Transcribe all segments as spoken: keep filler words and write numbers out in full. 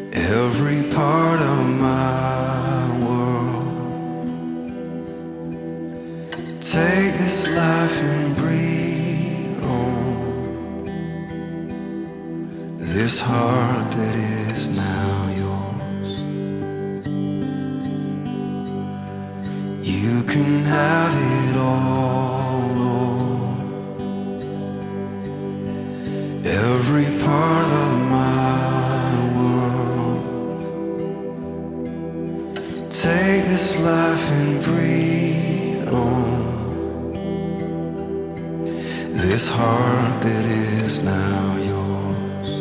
every part of my world. Take this life and breathe on this heart that is now yours. You can have it all, Lord. Every part of my world. Take this life and breathe on this heart that is now yours.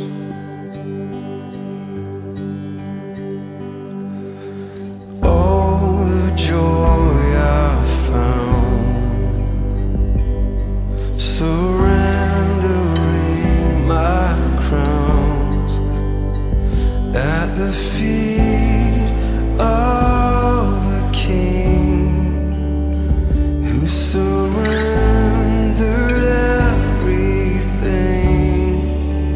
Oh, the joy I found surrendering my crowns at the feet of a king who surrendered everything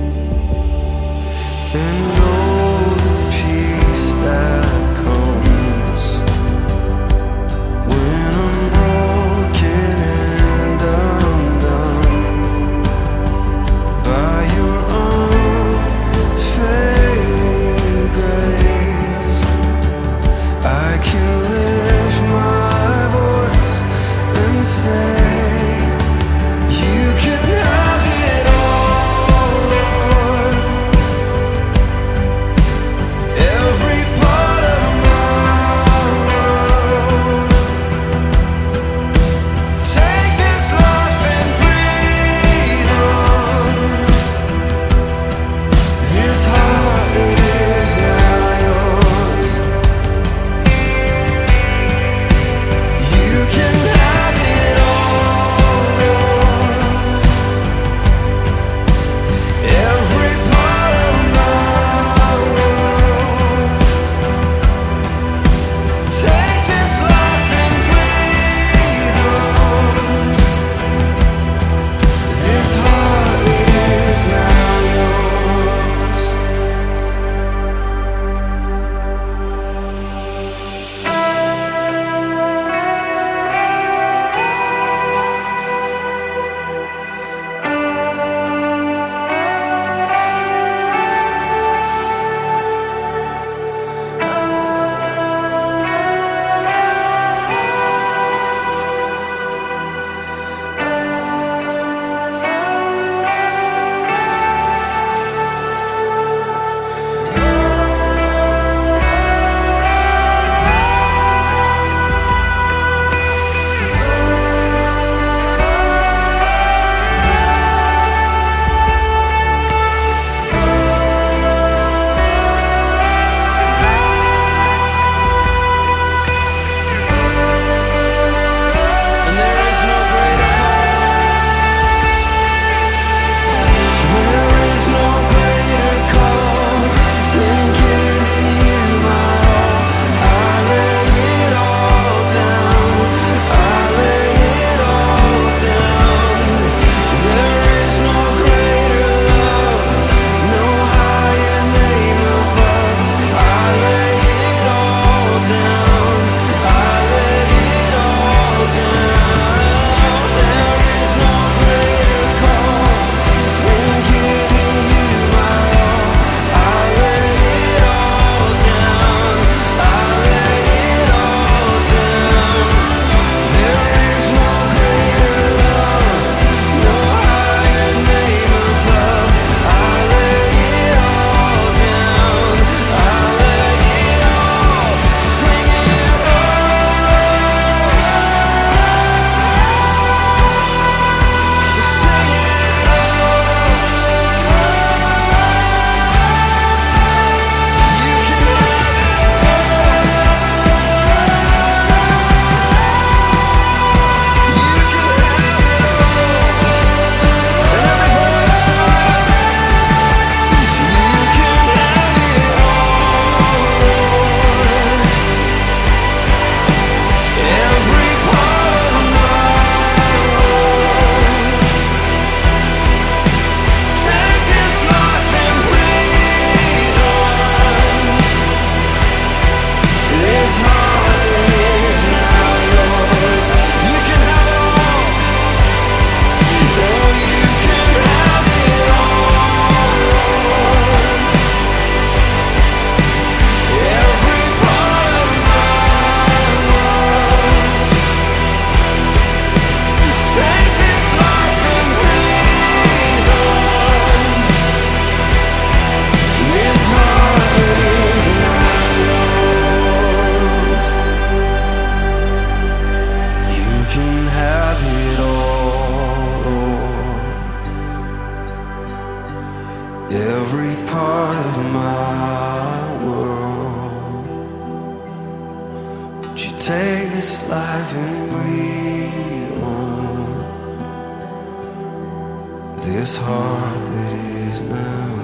this life and breathe on this heart that is now